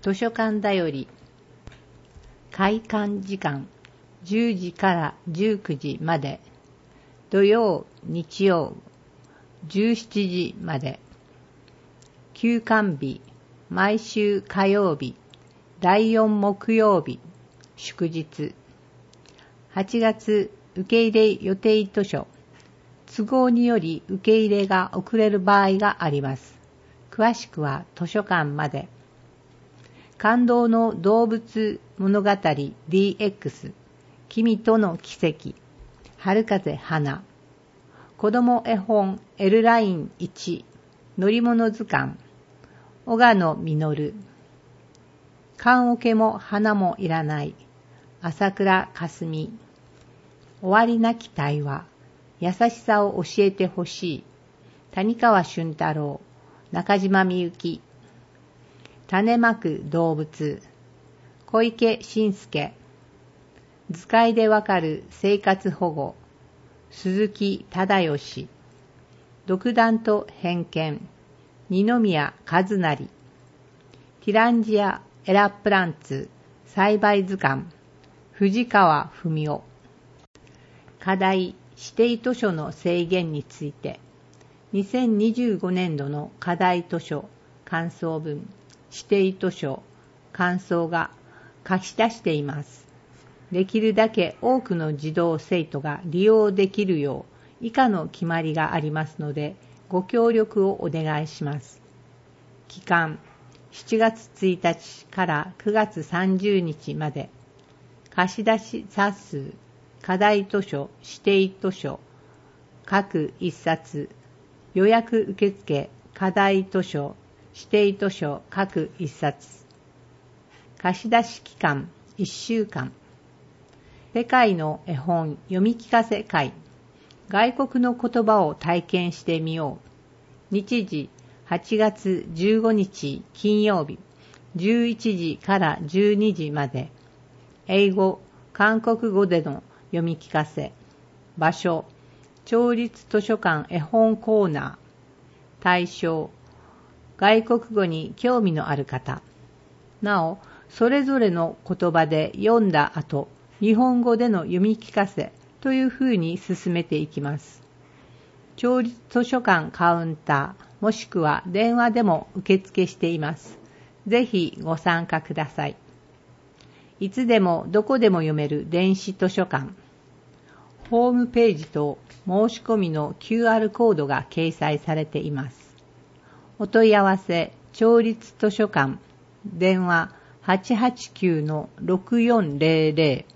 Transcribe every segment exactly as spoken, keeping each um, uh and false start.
図書館だより。開館時間じゅうじからじゅうくじまで。土曜、日曜じゅうしちじまで。休館日毎週火曜日、だいよん木曜日、祝日。はちがつ受け入れ予定図書。都合により受け入れが遅れる場合があります。詳しくは図書館まで。感動の動物物語 ディーエックス、君との奇跡、春風花。子供絵本 L ラインいち、乗り物図鑑、小賀野実。棺桶も花もいらない、朝倉かすみ。終わりなき対話、優しさを教えてほしい、谷川俊太郎、中島みゆき。種まく動物、小池伸介。図解でわかる生活保護、鈴木忠義。独断と偏見、二宮和也。ティランジア・エラ・プランツ栽培図鑑、藤川文夫。課題指定図書の制限について、にせんにじゅうごねんどの課題図書感想文、指定図書感想が書き出しています。できるだけ多くの児童生徒が利用できるよう以下の決まりがありますので、ご協力をお願いします。期間しちがつついたちからくがつさんじゅうにちまで。貸し出し冊数、課題図書、指定図書各一冊。予約受付、課題図書、指定図書各一冊。貸し出し期間いっしゅうかん。世界の絵本読み聞かせ会、外国の言葉を体験してみよう。日時はちがつじゅうごにち金曜日、じゅういちじからじゅうにじまで。英語、韓国語での読み聞かせ。場所、町立図書館絵本コーナー。対象、外国語に興味のある方。なお、それぞれの言葉で読んだ後、日本語での読み聞かせというふうに進めていきます。町立図書館カウンター、もしくは電話でも受付しています。ぜひご参加ください。いつでもどこでも読める電子図書館。ホームページと申し込みの キューアール コードが掲載されています。お問い合わせ、町立図書館、電話 はちはちきゅう ろくよんぜろぜ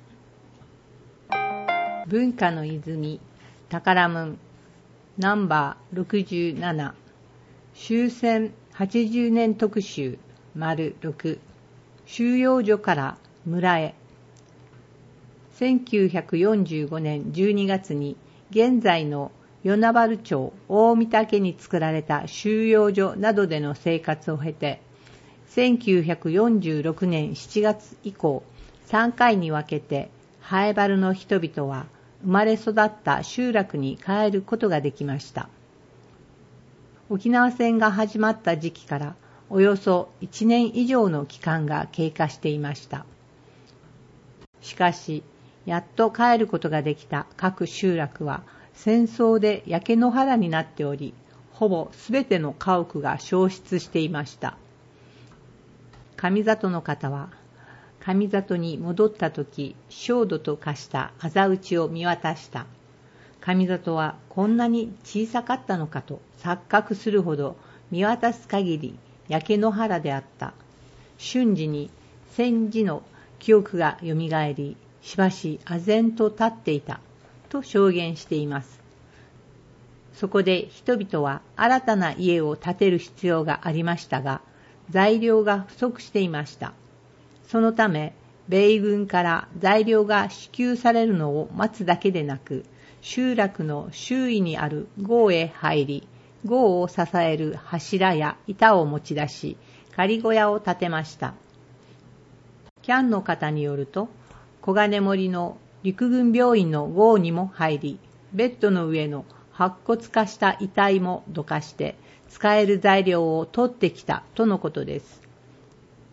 ろ。文化の泉、宝門、ナンバーろくじゅうなな。終戦はちじゅうねん特集、丸ろく。収容所から村へ。せんきゅうひゃくよんじゅうごねんじゅうにがつに現在の与那原町大御岳に作られた収容所などでの生活を経て、せんきゅうひゃくよんじゅうろくねんしちがつ以降、さんかいに分けてハエバルの人々は生まれ育った集落に帰ることができました。沖縄戦が始まった時期からおよそいちねん以上の期間が経過していました。しかし、やっと帰ることができた各集落は戦争で焼け野原になっており、ほぼすべての家屋が焼失していました。上里の方は、上里に戻ったとき、焦土と化した仇討ちを見渡した。上里はこんなに小さかったのかと錯覚するほど見渡す限り焼け野原であった。瞬時に戦時の記憶がよみがえり、しばし唖然と立っていたと証言しています。そこで人々は新たな家を建てる必要がありましたが、材料が不足していました。そのため、米軍から材料が支給されるのを待つだけでなく、集落の周囲にある壕へ入り、壕を支える柱や板を持ち出し、仮小屋を建てました。キャンの方によると、小金森の陸軍病院の壕にも入り、ベッドの上の白骨化した遺体もどかして、使える材料を取ってきたとのことです。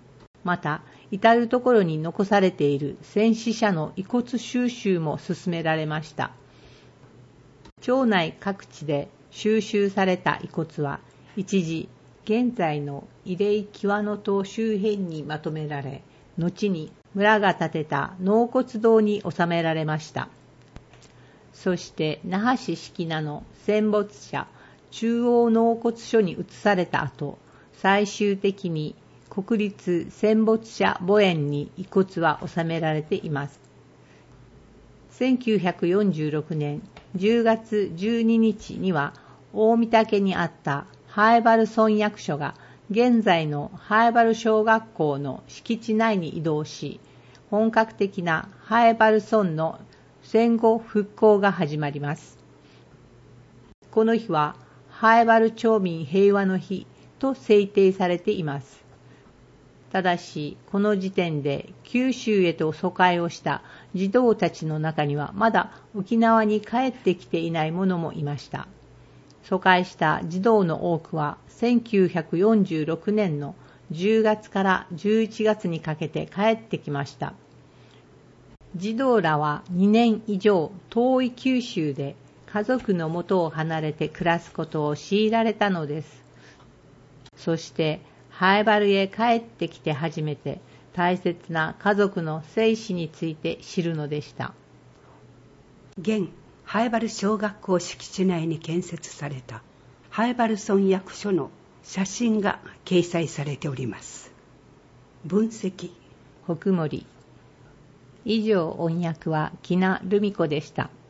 また、至るところに残されている戦死者の遺骨収集も進められました。町内各地で収集された遺骨は、一時、現在の慰霊木輪の塔周辺にまとめられ、後に村が建てた納骨堂に収められました。そして、那覇市敷名の戦没者中央納骨所に移された後、最終的に国立戦没者墓苑に遺骨は収められています。せんきゅうひゃくよんじゅうろくねんじゅうがつじゅうににちには、大御岳にあった南風原村役所が現在の南風原小学校の敷地内に移動し、本格的な南風原村の戦後復興が始まります。この日は南風原町民平和の日と制定されています。ただし、この時点で九州へと疎開をした児童たちの中にはまだ沖縄に帰ってきていない者もいました。疎開した児童の多くはせんきゅうひゃくよんじゅうろくねんのじゅうがつからじゅういちがつにかけて帰ってきました。児童らはにねん以上遠い九州で家族の元を離れて暮らすことを強いられたのです。そして南風原へ帰ってきて初めて大切な家族の生死について知るのでした。 現南風原小学校敷地内に建設された南風原村役所の写真が掲載されております。分析北森。以上音訳は木名留美子でした。